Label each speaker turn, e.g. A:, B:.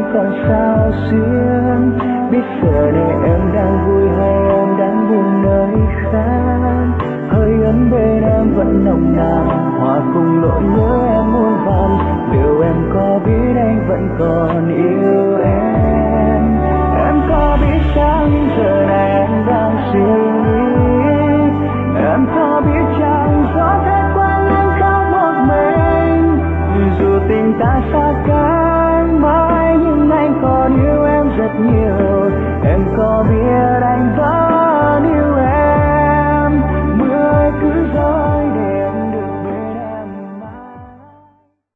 A: còn sao xuyên. Biết giờ này em đang vui hay em đang buồn nơi khác. Hơi ấm bên em vẫn nồng nàn, hòa cùng nỗi nhớ em muôn vàn. Liệu em có biết anh vẫn còn